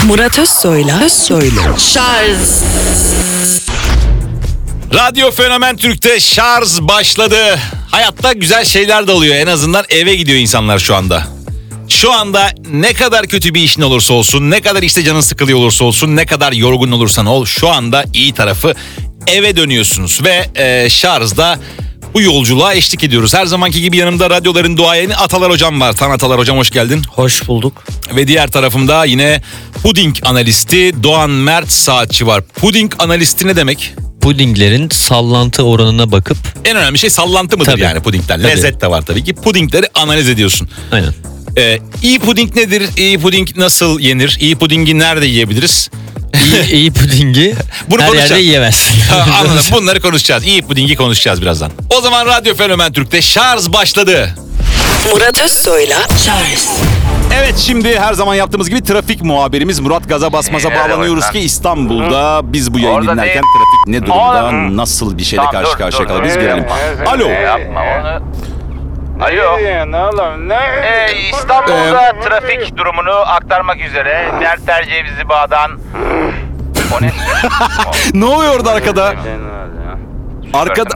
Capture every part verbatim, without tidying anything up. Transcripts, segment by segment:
Murat Özsoy'la Özsoy'la Şarj. Radyo Fenomen Türk'te şarj başladı. Hayatta güzel şeyler de oluyor. En azından eve gidiyor insanlar şu anda. Şu anda ne kadar kötü bir işin olursa olsun, ne kadar işte canın sıkılıyor olursa olsun, ne kadar yorgun olursan ol, şu anda iyi tarafı eve dönüyorsunuz. Ve e, şarjda bu yolculuğa eşlik ediyoruz. Her zamanki gibi yanımda radyoların duayeni Atalar Hocam var. Tan Atalar Hocam, hoş geldin. Hoş bulduk. Ve diğer tarafımda yine puding analisti Doğan Mert Saatçi var. Puding analisti ne demek? Pudinglerin sallantı oranına bakıp... En önemli şey sallantı mıdır Tabii. yani pudingler? Tabii. Lezzet de var tabii ki. Pudingleri analiz ediyorsun. Aynen. Ee, iyi puding nedir? İyi puding nasıl yenir? İyi pudingi nerede yiyebiliriz? İyi, iyi pudingi Bunu her konuşacağız. yerde yiyemezsin. Ha, anladım. Bunları konuşacağız. İyi pudingi konuşacağız birazdan. O zaman Radyo Fenomen Türk'te şarj başladı. Murat Özsoy'la Şarj. Evet, şimdi her zaman yaptığımız gibi trafik muhabirimiz Murat Gaza Basmaz'a Evet, bağlanıyoruz evet. ki İstanbul'da biz bu yayını Orada dinlerken değil. trafik ne durumda, Orada. nasıl bir şeyle Tamam, karşı dur, karşıya dur. kalır biz görelim. Evet, Alo. Yapma onu. Alo. Ne oğlum ne? Ee, İstanbul'da trafik durumunu aktarmak üzere Merter Cevizli Bağ'dan o ne? Ne oluyor orada arkada? Arkada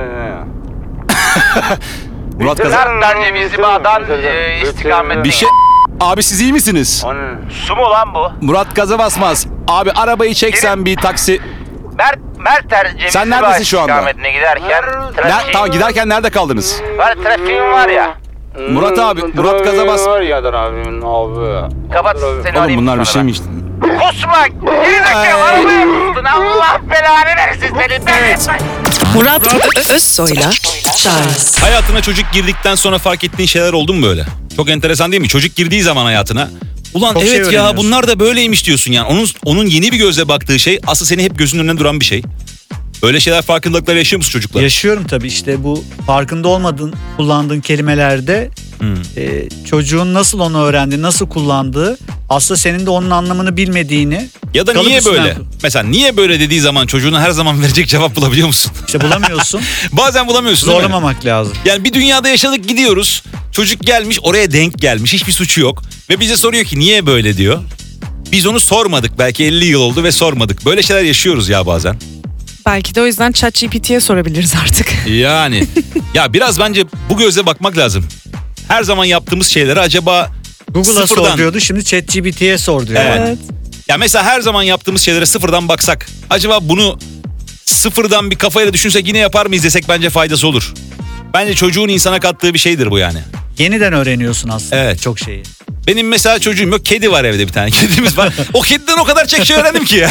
Murat Gaza Merter Cevizli Bağ'dan e, istikamet. bir şey... Abi siz iyi misiniz? Su mu lan bu? Murat Gaza Basmaz. Abi arabayı çeksen bir taksi... Mer Merter Cevizli Sen Bağ neredesin şu anda? istikametine giderken Ne, trafik... tamam, giderken nerede kaldınız? Var, trafiğim var ya. Murat abi, Murat Gaza Bas... Var ya abimin abi. Kapat seni Oğlum arayayım bunlar bir sonra şey ben. mi işte? Kusma! Gerizekalı arabaya kustun! Allah belanı versin seni! Evet. Murat Ö- Özsoy'la Şarj. Hayatına çocuk girdikten sonra fark ettiğin şeyler oldu mu böyle? Çok enteresan değil mi? Çocuk girdiği zaman hayatına... Ulan Çok şey evet ya, öğreniyorsun. bunlar da böyleymiş diyorsun yani. Onun onun yeni bir gözle baktığı şey aslında seni hep gözünün önüne duran bir şey. Öyle şeyler, farkındalıklar yaşıyor musun çocuklar? Yaşıyorum tabii, işte bu farkında olmadığın kullandığın kelimelerde Hmm. e, çocuğun nasıl onu öğrendi, nasıl kullandığı, aslında senin de onun anlamını bilmediğini Ya da kalıp niye üstünden- böyle? Mesela niye böyle dediği zaman çocuğuna her zaman verecek cevap bulabiliyor musun? işte bulamıyorsun. Bazen bulamıyorsun değil mi? Zorlamamak lazım. Yani bir dünyada yaşadık, gidiyoruz. Çocuk gelmiş, oraya denk gelmiş, hiçbir suçu yok. Ve bize soruyor ki niye böyle diyor. Biz onu sormadık, belki elli yıl oldu ve sormadık. Böyle şeyler yaşıyoruz ya bazen. Belki de o yüzden ChatGPT'ye sorabiliriz artık. Yani ya biraz bence bu gözle bakmak lazım. Her zaman yaptığımız şeyleri acaba Google'a sıfırdan... sor diyordu, şimdi ChatGPT'ye sor diyor. Evet. Evet. Ya mesela her zaman yaptığımız şeylere sıfırdan baksak, acaba bunu sıfırdan bir kafayla düşünsek yine yapar mıyız desek bence faydası olur. Bence çocuğun insana kattığı bir şeydir bu yani. Yeniden öğreniyorsun aslında Evet. çok şeyi. Benim mesela çocuğum yok, kedi var evde, bir tane kedimiz var. O kediden o kadar çok şey öğrendim ki ya.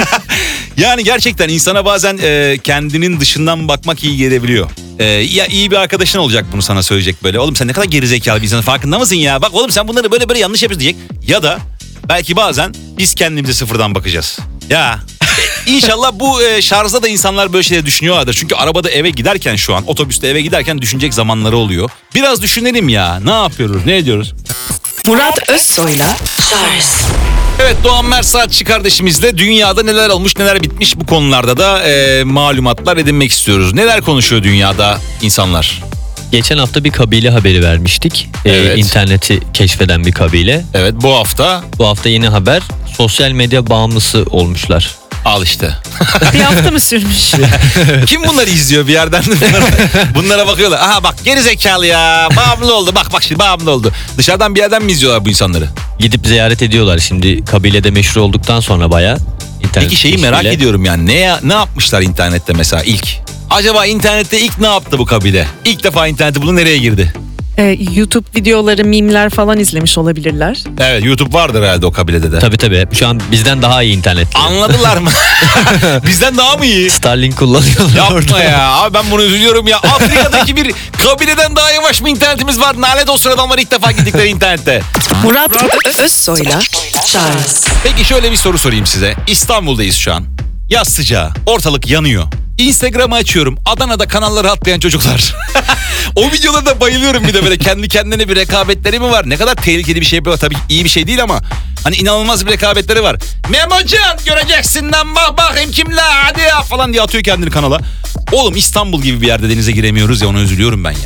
Yani gerçekten insana bazen e, kendinin dışından bakmak iyi gelebiliyor. E, ya iyi bir arkadaşın olacak bunu sana söyleyecek böyle. Oğlum sen ne kadar gerizekalı bir insanın, farkında mısın ya? Bak oğlum sen bunları böyle böyle yanlış yapıyorsun diyecek. Ya da belki bazen biz kendimize sıfırdan bakacağız. Ya İnşallah bu e, şarjda da insanlar böyle şeyler düşünüyorlardır. Çünkü arabada eve giderken, şu an otobüste eve giderken düşünecek zamanları oluyor. Biraz düşünelim ya. Ne yapıyoruz? Ne ediyoruz? Murat Özsoy'la Şarj. Evet, Doğan Mert Saatçi kardeşimizle dünyada neler olmuş, neler bitmiş, bu konularda da e, malumatlar edinmek istiyoruz. Neler konuşuyor dünyada insanlar? Geçen hafta bir kabile haberi vermiştik. Ee, Evet. interneti keşfeden bir kabile. Evet, bu hafta Bu hafta yeni haber, sosyal medya bağımlısı olmuşlar. al işte. Bir hafta mı sürmüş? Kim bunları izliyor bir yerden? Bunlara, bunlara bakıyorlar. Aha bak, geri zekalı ya. Bağımlı oldu. Bak bak şimdi bağımlı oldu. Dışarıdan bir yerden mi izliyorlar bu insanları? Gidip ziyaret ediyorlar şimdi, kabilede meşhur olduktan sonra bayağı. internet Peki şeyi merak keşfiyle. ediyorum yani. Ne, ya- ne yapmışlar internette mesela ilk? Acaba internette ilk ne yaptı bu kabile? İlk defa interneti buldu, nereye girdi? Ee, YouTube videoları, mimler falan izlemiş olabilirler. Evet, YouTube vardır herhalde o kabilede de. Tabii tabii, şu an bizden daha iyi internet. Anladılar mı? Bizden daha mı iyi? Starlink kullanıyorlar Yapma orada. ya. Abi ben bunu üzülüyorum ya. Afrika'daki bir kabileden daha yavaş mı internetimiz var? Nalet olsun adamlar ilk defa gittikleri internette. Murat Ö- Özsoy'la Şarj. Peki şöyle bir soru sorayım size. İstanbul'dayız şu an. Yaz sıcağı. Ortalık yanıyor. Instagram'ı açıyorum. Adana'da kanalları atlayan çocuklar. O videolara da bayılıyorum, bir de böyle kendi kendine bir rekabetleri mi var? Ne kadar tehlikeli bir şey bu. Tabii iyi bir şey değil ama hani inanılmaz bir rekabetleri var. Memocan göreceksin lan, bak bakayım kimle, hadi ya falan diye atıyor kendini kanala. Oğlum İstanbul gibi bir yerde denize giremiyoruz ya, ona üzülüyorum ben ya.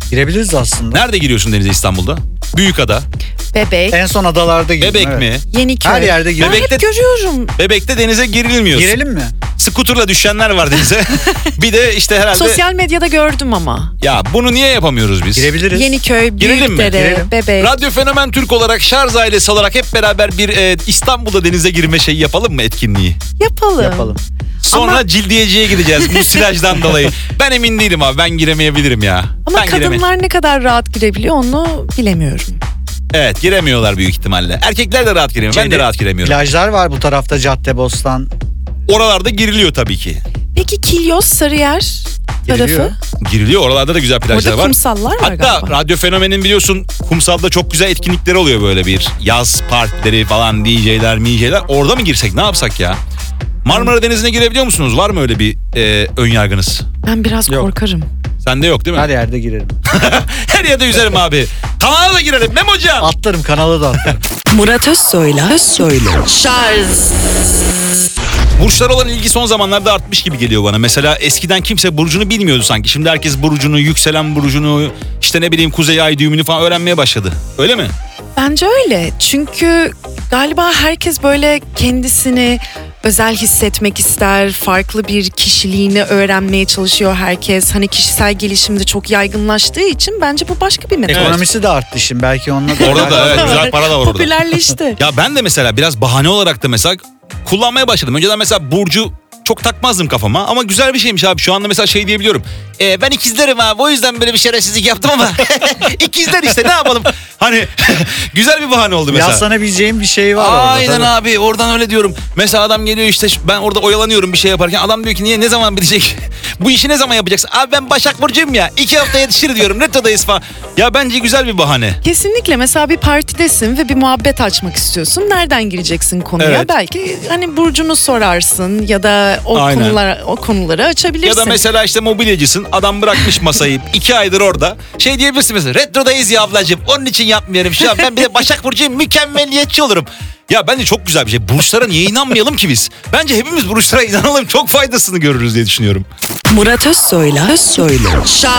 Girebiliriz aslında. Nerede giriyorsun denize İstanbul'da? Büyükada. Bebek, En son adalarda girdim. Bebek evet. mi? Yeniköy. Her yerde Ya girelim. Bebekte- hep görüyorum. Bebekte denize girilmiyor. Girelim mi? Skuterla düşenler var denize. Bir de işte herhalde... Sosyal medyada gördüm ama. Ya bunu niye yapamıyoruz biz? Girebiliriz. Yeniköy, Girelim mi? Büyükdere, Girelim. Bebek. Radyo Fenomen Türk olarak, Şarj ailesi olarak hep beraber bir e, İstanbul'da denize girme şeyi yapalım mı, etkinliği? Yapalım. Yapalım. Sonra Ama- cildiyeciye gideceğiz musilajdan dolayı. Ben emin değilim abi, ben giremeyebilirim ya. Ama ben gireme- kadınlar ne kadar rahat girebiliyor onu bilemiyorum. Evet, giremiyorlar büyük ihtimalle. Erkekler de rahat giremiyor, ben de Şeyde, rahat giremiyorum. Plajlar var bu tarafta, Caddebostan. Oralarda giriliyor tabii ki. Peki Kilyos, Sarıyer tarafı? Giriliyor. Giriliyor, oralarda da güzel plajlar Orada var. kumsallar var Hatta galiba. Radyo Fenomen'in biliyorsun kumsalda çok güzel etkinlikleri oluyor, böyle bir yaz partileri falan, D J'ler, M J'ler. Orada mı girsek, ne yapsak ya? Marmara Denizi'ne girebiliyor musunuz? Var mı öyle bir e, ön yargınız? Ben biraz Yok. korkarım. Sende yok değil mi? Her yerde girelim. Her yerde yüzerim abi. Kanala da girelim Memocan. Atlarım, kanala da atlarım. Murat Özsoy'la Özsoy'la Burçlara olan ilgi son zamanlarda artmış gibi geliyor bana. Mesela eskiden kimse burcunu bilmiyordu sanki. Şimdi herkes burcunu, yükselen burcunu, işte ne bileyim kuzey ay düğümünü falan öğrenmeye başladı. Öyle mi? Bence öyle. Çünkü galiba herkes böyle kendisini özel hissetmek ister. Farklı bir kişiliğini öğrenmeye çalışıyor herkes. Hani kişisel gelişimde çok yaygınlaştığı için bence bu başka bir metot. Ekonomisi de arttı şimdi. Belki onunla da. Orada da evet, güzel para da var orada. Popülerleşti. Ya ben de mesela biraz bahane olarak da mesela kullanmaya başladım. Önceden mesela burcu çok takmazdım kafama ama güzel bir şeymiş abi. Şu anda mesela şey diyebiliyorum. E, ben ikizlerim abi, o yüzden böyle bir şerefsizlik yaptım ama ikizler işte, ne yapalım? Hani güzel bir bahane oldu mesela. Yaslanabileceğim bir şey var orada. Aynen tabii. abi, oradan öyle diyorum. Mesela adam geliyor işte, ben orada oyalanıyorum bir şey yaparken, adam diyor ki niye, ne zaman bitecek? Bu işi ne zaman yapacaksın? Abi ben Başak Burcu'yum ya, iki hafta yetişir diyorum, retrodayız falan. Ya bence güzel bir bahane. Kesinlikle. Mesela bir partidesin ve bir muhabbet açmak istiyorsun. Nereden gireceksin konuya? Evet. Belki hani burcunu sorarsın ya da o Aynen. konular o konuları açabilirsin. Ya da mesela işte mobilyacısın, adam bırakmış masayı iki aydır orada. Şey diyebilirsin mesela, retrodayız ya ablacığım, onun için yapmıyorum şu an, ben bir de Başak Burcu'yum, mükemmeliyetçi olurum. Ya bence çok güzel bir şey. Burçlara niye inanmayalım ki biz? Bence hepimiz burçlara inanalım, çok faydasını görürüz diye düşünüyorum. Murat Özsoy'la Özsoy'la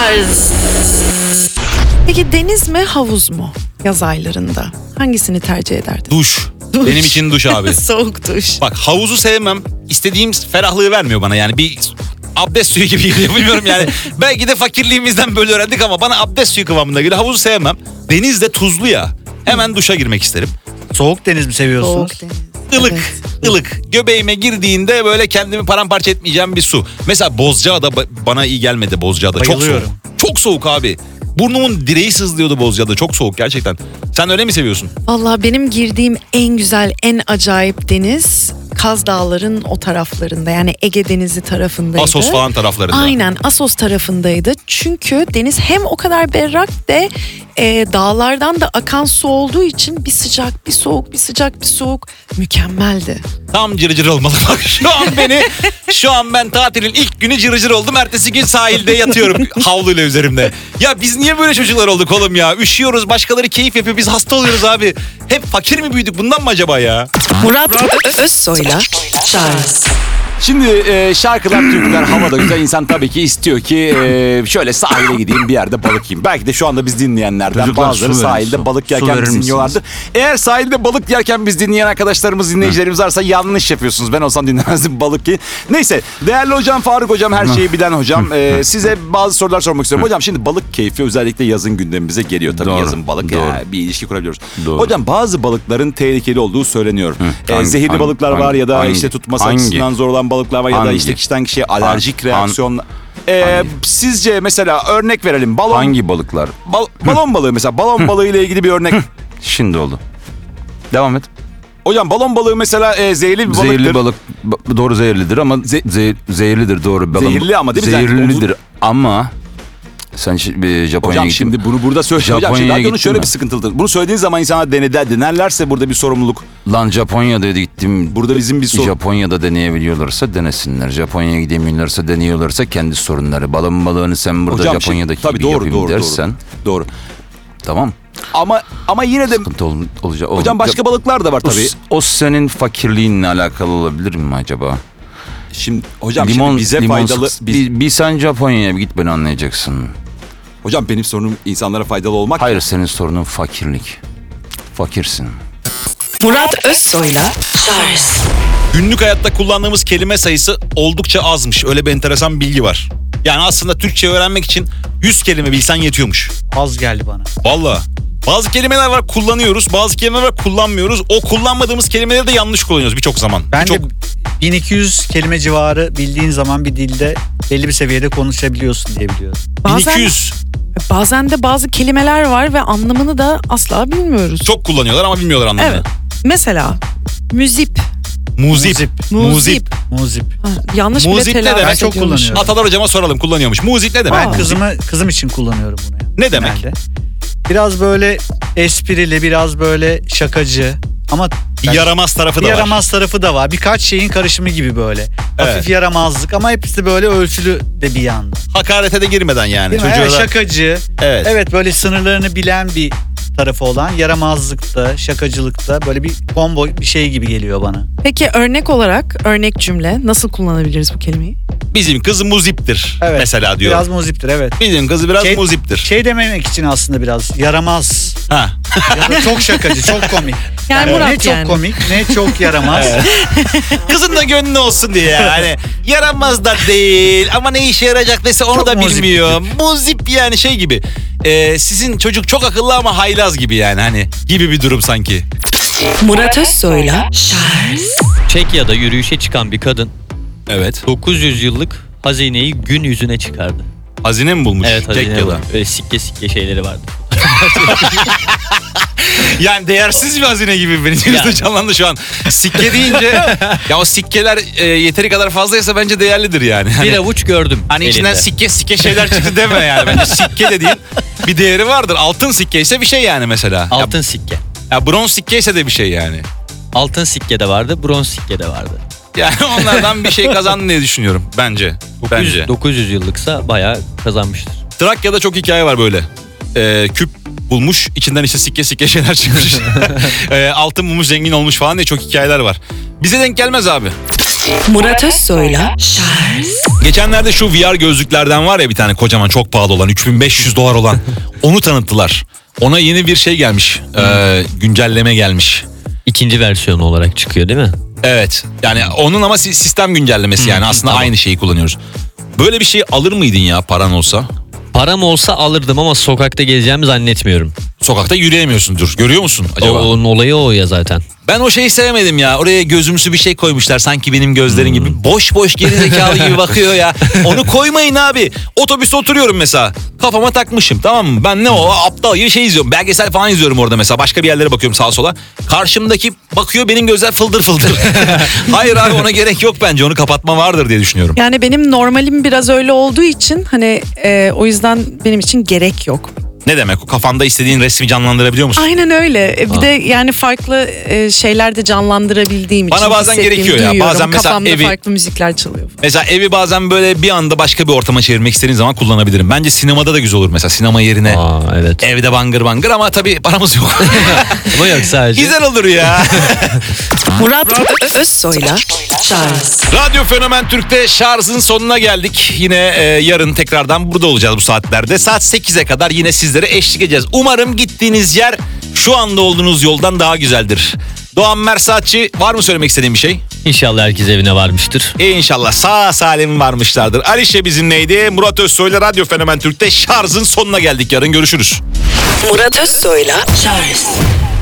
Peki deniz mi havuz mu yaz aylarında? Hangisini tercih ederdin? Duş. Duş. Benim için duş abi. Soğuk duş. Bak, havuzu sevmem. İstediğim ferahlığı vermiyor bana yani. Bir abdest suyu gibi geliyor, bilmiyorum yani. Belki de fakirliğimizden böyle öğrendik ama bana abdest suyu kıvamında geliyor. Havuzu sevmem. Deniz de tuzlu ya. Hemen duşa girmek isterim. Soğuk deniz mi seviyorsunuz? Soğuk deniz. Ilık, Evet. ılık. Göbeğime girdiğinde böyle kendimi paramparça etmeyeceğim bir su. Mesela Bozcaada ba- bana iyi gelmedi, Bozcaada. Çok soğuk. Bayılıyorum. Çok soğuk abi. Burnumun direği sızlıyordu Bozcaada. Çok soğuk gerçekten. Sen öyle mi seviyorsun? Vallahi benim girdiğim en güzel, en acayip deniz Kaz Dağları'nın o taraflarında. Yani Ege Denizi tarafındaydı. Assos falan taraflarında. Aynen, Assos tarafındaydı. Çünkü deniz hem o kadar berrak de e, dağlardan da akan su olduğu için bir sıcak, bir soğuk, bir sıcak, bir soğuk, mükemmeldi. Tam cırcır olmalı. Bak şu an beni, şu an ben tatilin ilk günü cırcır oldum. Ertesi gün sahilde yatıyorum havluyla üzerimde. Ya biz niye böyle çocuklar olduk oğlum ya? Üşüyoruz, başkaları keyif yapıyor, biz hasta oluyoruz abi. Hep fakir mi büyüdük, bundan mı acaba ya? Murat Ö- Özsoy'la Charles Şimdi e, şarkılar, türküler havada güzel. İnsan tabii ki istiyor ki e, şöyle sahile gideyim, bir yerde balık yiyeyim. Belki de şu anda biz dinleyenlerden Çocuklar, bazıları su verin, sahilde su. balık Su yerken verir bizi misiniz? dinliyorlardır. Eğer sahilde balık yerken biz dinleyen arkadaşlarımız, dinleyicilerimiz varsa yanlış yapıyorsunuz. Ben olsam dinlemezdim balık yiyin. Neyse, değerli hocam Faruk hocam, her şeyi bilen hocam. E, size bazı sorular sormak istiyorum. Hocam şimdi balık keyfi özellikle yazın gündemimize geliyor. Tabii Doğru, yazın balık doğru. ya, bir ilişki kurabiliyoruz. Doğru. Hocam bazı balıkların tehlikeli olduğu söyleniyor. E, Hangi- zehirli hangi- balıklar var ya da hangi- işte tutması hangi? açısından zor olan balıklar var ya da Hangi? işte kişiden kişiye alerjik Han- reaksiyon. Ee, Hangi? sizce mesela örnek verelim. Balon Hangi balıklar? bal- balon balığı mesela balon balığı ile ilgili bir örnek. Şimdi oldu. Devam et. Hocam balon balığı mesela e, zehirli bir balıktır. Zehirli balık ba- doğru zehirlidir ama Ze- ze- zehirlidir doğru. Balon- Zehirli ama değil mi? Zehirlidir ama sen şi- bir Japonya'ya Hocam gittin şimdi mi? bunu burada söyle. Hocam Japonya'ya şimdi radyonun gittin şöyle mi? bir sıkıntılıdır. Bunu söylediğin zaman insanlar deneder, denerlerse burada bir sorumluluk. Lan Japonya'da gittim. Burada bizim bir sorun. Japonya'da deneyebiliyorlarsa denesinler. Japonya'ya gidemiyorlarsa deniyorlarsa kendi sorunları. Balon balığını sen burada Hocam Japonya'daki şimdi- tabii gibi doğru, yapayım doğru, dersen. Doğru. Tamam. Ama ama yine de Sıkıntı ol, olacak. hocam başka balıklar da var o, tabii. o senin fakirliğinle alakalı olabilir mi acaba? Şimdi hocam limon, şimdi bize limon faydalı sık- biz- bir, bir sen Japonya'ya bir git beni anlayacaksın. Hocam benim sorunum insanlara faydalı olmak. Hayır, senin sorunun fakirlik. Fakirsin. Murat Özsoy'la Charles Günlük hayatta kullandığımız kelime sayısı oldukça azmış. Öyle bir enteresan bilgi var. Yani aslında Türkçe öğrenmek için yüz kelime bilsen yetiyormuş. Az geldi bana. Vallahi. Bazı kelimeler var kullanıyoruz, bazı kelimeler var kullanmıyoruz. O kullanmadığımız kelimeleri de yanlış kullanıyoruz birçok zaman. Ben Birçok... de bin iki yüz kelime civarı bildiğin zaman bir dilde belli bir seviyede konuşabiliyorsun diye biliyorum. bin Bazen, iki yüz bazen de bazı kelimeler var ve anlamını da asla bilmiyoruz. çok kullanıyorlar ama bilmiyorlar anlamını. Evet. Mesela müzip. Muzip. Muzip. Muzip. Ha, yanlış Muzip bile ne telaffuz demek? Çok ediyormuş. kullanıyorum. Atalar hocama soralım kullanıyormuş. Muzip ne demek? Ben kızımı kızım için kullanıyorum bunu. Yani. Ne demek? Genelde. Biraz böyle esprili, biraz böyle şakacı ama Bir yaramaz tarafı bir da var. yaramaz tarafı da var. Birkaç şeyin karışımı gibi böyle. Evet. Hafif yaramazlık ama hepsi böyle ölçülü de bir yanda. Hakarete de girmeden yani. Değil mi? Çocuğa Evet, da- şakacı. Evet. Evet böyle sınırlarını bilen bir tarafı olan yaramazlıkta, şakacılıkta böyle bir combo bir şey gibi geliyor bana. Peki örnek olarak örnek cümle nasıl kullanabiliriz bu kelimeyi? Bizim kız muziptir Evet. mesela diyor. Biraz muziptir evet. Bizim kız biraz Şey- muziptir. Şey dememek için aslında biraz yaramaz Ha. ya da çok şakacı, çok komik. Yani ne Murat çok yani. komik, ne çok yaramaz. Kızın da gönlü olsun diye yani. Yaramaz da değil ama ne işe yarayacak mesela onu Çok da muzip bilmiyor. Muzip yani şey gibi. Ee, sizin çocuk çok akıllı ama haylaz gibi yani hani gibi bir durum sanki. Murat Özsoy'la Charles Çekya'da yürüyüşe çıkan bir kadın Evet. dokuz yüz yıllık hazineyi gün yüzüne çıkardı. Hazine mi bulmuş? Evet, hazine Çekya'da. var. Böyle sikke sikke şeyleri vardı. Yani değersiz bir hazine gibi benim gözümde Yani. canlandı şu an. Sikke deyince ya o sikkeler e, yeteri kadar fazlaysa bence değerlidir yani. Hani, Bir avuç gördüm hani elinde. içinden sikke sikke şeyler çıktı deme yani. Bence sikke dediğin bir değeri vardır. Altın sikke ise bir şey yani mesela. Altın sikke. Ya, ya bronz sikke ise de bir şey yani. Altın sikke de vardı, bronz sikke de vardı. Yani onlardan bir şey kazandın diye düşünüyorum bence. dokuz yüz, Bence. dokuz yüz yıllıksa bayağı kazanmıştır. Trakya'da çok hikaye var böyle. Ee, küp bulmuş, içinden işte sikke sikke şeyler çıkmış. ee, altın bulmuş, zengin olmuş falan diye çok hikayeler var. Bize denk gelmez abi. Murat Özsoy'la Charles Geçenlerde şu V R gözlüklerden var ya bir tane kocaman çok pahalı olan üç bin beş yüz dolar olan onu tanıttılar. Ona yeni bir şey gelmiş. Ee, güncelleme gelmiş. İkinci versiyonu olarak çıkıyor değil mi? Evet. Yani onun ama si- sistem güncellemesi yani aslında tamam. aynı şeyi kullanıyoruz. Böyle bir şey alır mıydın ya paran olsa? Param olsa alırdım ama sokakta gezeceğimi zannetmiyorum. Sokakta yürüyemiyorsundur. Görüyor musun O, acaba? onun olayı o ya zaten. Ben o şeyi sevmedim ya. Oraya gözümsü bir şey koymuşlar. Sanki benim gözlerim gibi. Boş boş gerizekalı gibi bakıyor ya. Onu koymayın abi. Otobüste oturuyorum mesela. Kafama takmışım tamam mı? Ben ne o aptal gibi şey izliyorum. Belgesel falan izliyorum orada mesela. Başka bir yerlere bakıyorum sağa sola. Karşımdaki bakıyor benim gözler fıldır fıldır. Hayır abi ona gerek yok bence. Onu kapatma vardır diye düşünüyorum. Yani benim normalim biraz öyle olduğu için hani e, o yüzden benim için gerek yok. Ne demek o? Kafanda istediğin resmi canlandırabiliyor musun? Aynen öyle. E, Bir de yani farklı e, şeyler de canlandırabildiğim Bana için bazen hissettiğimi gerekiyor ya. duyuyorum. Bazen mesela Kafamda evi- farklı müzikler çalıyor. Mesela evi bazen böyle bir anda başka bir ortama çevirmek istediğin zaman kullanabilirim. Bence sinemada da güzel olur mesela. Sinema yerine Aa evet. evde bangır bangır ama tabii paramız yok. Ama yok sadece. Güzel olur ya. Murat Özsoy'la Charles Radyo Fenomen Türk'te şarjın sonuna geldik. Yine e, yarın tekrardan burada olacağız bu saatlerde. Saat sekize kadar yine sizlere eşlik edeceğiz. Umarım gittiğiniz yer şu anda olduğunuz yoldan daha güzeldir. Doğan Mersatçı var mı söylemek istediğin bir şey? İnşallah herkes evine varmıştır. İnşallah sağ salim varmışlardır. Alişe bizimleydi. Murat Özsoy'la Radyo Fenomen Türk'te şarjın sonuna geldik. Yarın görüşürüz. Murat Özsoy'la Charles